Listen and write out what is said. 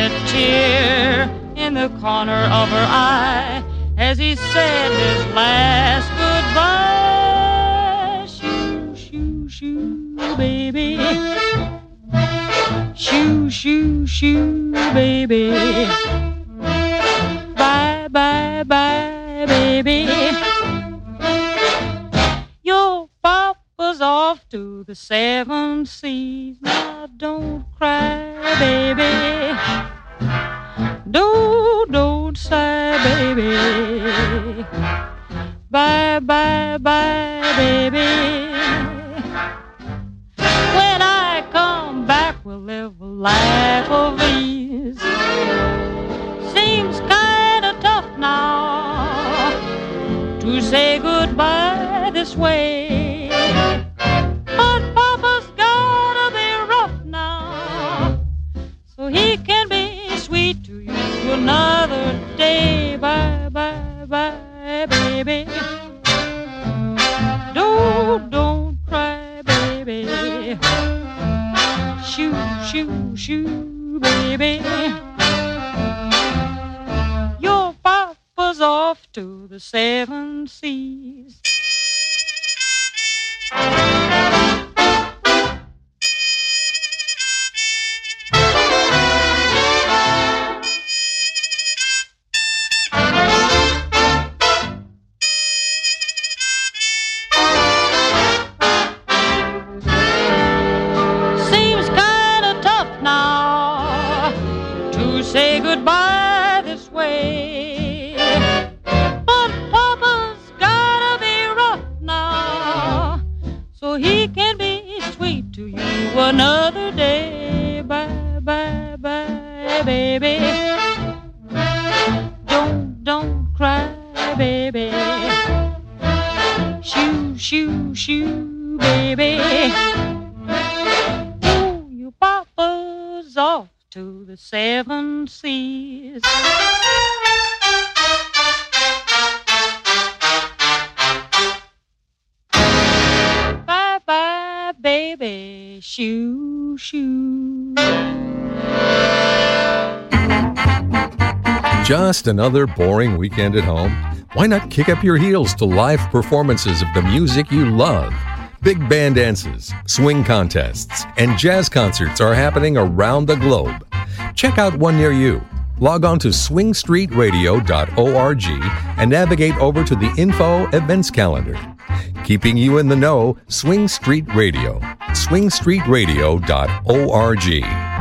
a tear in the corner of her eye as he said his last goodbye. Shoo, shoo, shoo, baby. Shoo, shoo, shoo, baby. Bye, bye, bye, baby. Your papa's off to the 7 seas. Now don't cry, baby. Don't sigh, baby. Bye, bye, bye, baby. When I come back, we'll live a life of ease. Seems kinda tough now to say goodbye this way, but Papa's gotta be rough now so he can be sweet to you another day. Bye, bye, bye, baby. Don't cry, baby. Shoo, shoo, shoo, baby. Your papa's off to the 7 seas. Say goodbye this way, but Papa's gotta be rough now so he can be sweet to you another day. Bye, bye, bye, baby. Don't cry, baby. Shoo, shoo, shoo, baby. Oh, your Papa's off to the 7 seas. Bye bye, baby. Shoo, shoo. Just another boring weekend at home? Why not kick up your heels to live performances of the music you love? Big band dances, swing contests, and jazz concerts are happening around the globe. Check out one near you. Log on to swingstreetradio.org and navigate over to the Info Events Calendar. Keeping you in the know, Swing Street Radio. swingstreetradio.org.